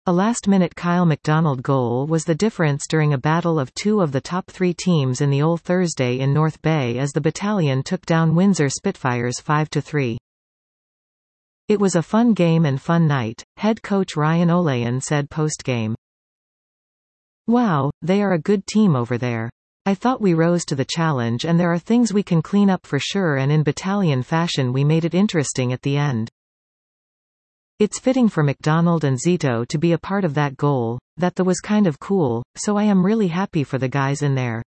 A last-minute Kyle MacDonald goal was the difference during a battle of two of the top three teams in the Old Thursday in North Bay as the battalion took down Windsor Spitfires 5-3. "It was a fun game and fun night," head coach Ryan Olayan said post-game. "Wow, they are a good team over there. I thought we rose to the challenge and there are things we can clean up for sure, and in battalion fashion we made it interesting at the end. It's fitting for MacDonald and Zito to be a part of that goal, that was kind of cool, so I am really happy for the guys in there."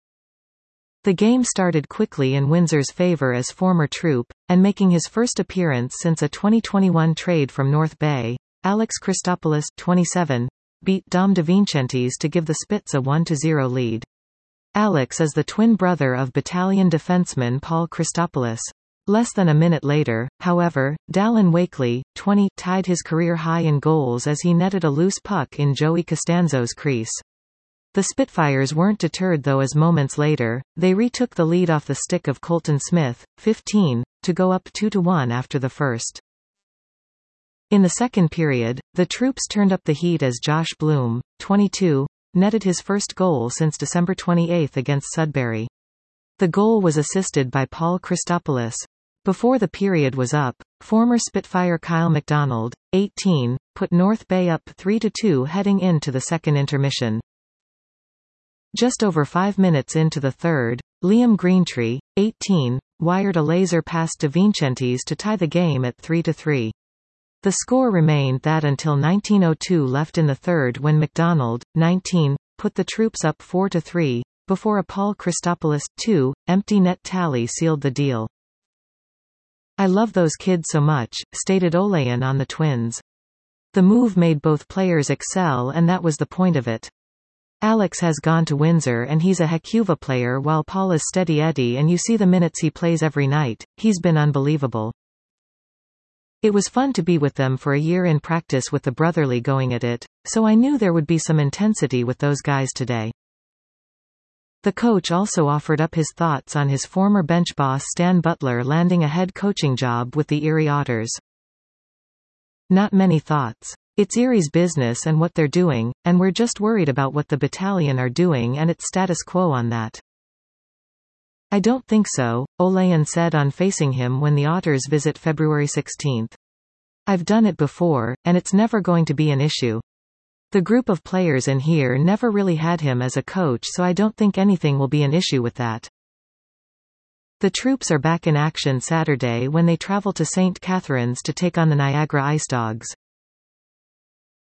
The game started quickly in Windsor's favor as former troop, and making his first appearance since a 2021 trade from North Bay, Alex Christopoulos, 27, beat Dom DeVincentis to give the Spits a 1-0 lead. Alex is the twin brother of battalion defenseman Paul Christopoulos. Less than a minute later, however, Dallin Wakely, 20, tied his career high in goals as he netted a loose puck in Joey Costanzo's crease. The Spitfires weren't deterred though, as moments later, they retook the lead off the stick of Colton Smith, 15, to go up 2-1 after the first. In the second period, the troops turned up the heat as Josh Bloom, 22, netted his first goal since December 28 against Sudbury. The goal was assisted by Paul Christopoulos. Before the period was up, former Spitfire Kyle MacDonald, 18, put North Bay up 3-2 heading into the second intermission. Just over 5 minutes into the third, Liam Greentree, 18, wired a laser past DeVincentis to tie the game at 3-3. The score remained that until 19:02 left in the third, when MacDonald, 19, put the troops up 4-3, before a Paul Christopoulos, 2, empty net tally sealed the deal. "I love those kids so much," stated Olayan on the Twins. "The move made both players excel and that was the point of it. Alex has gone to Windsor and he's a Hecuva player while Paul is Steady Eddie, and you see the minutes he plays every night, he's been unbelievable. It was fun to be with them for a year in practice with the brotherly going at it, so I knew there would be some intensity with those guys today." The coach also offered up his thoughts on his former bench boss Stan Butler landing a head coaching job with the Erie Otters. "Not many thoughts. It's Erie's business and what they're doing, and we're just worried about what the battalion are doing and its status quo on that." "I don't think so," Olayan said on Facing Him when the Otters visit February 16. "I've done it before, and it's never going to be an issue. The group of players in here never really had him as a coach, so I don't think anything will be an issue with that." The troops are back in action Saturday when they travel to St. Catharines to take on the Niagara Ice Dogs.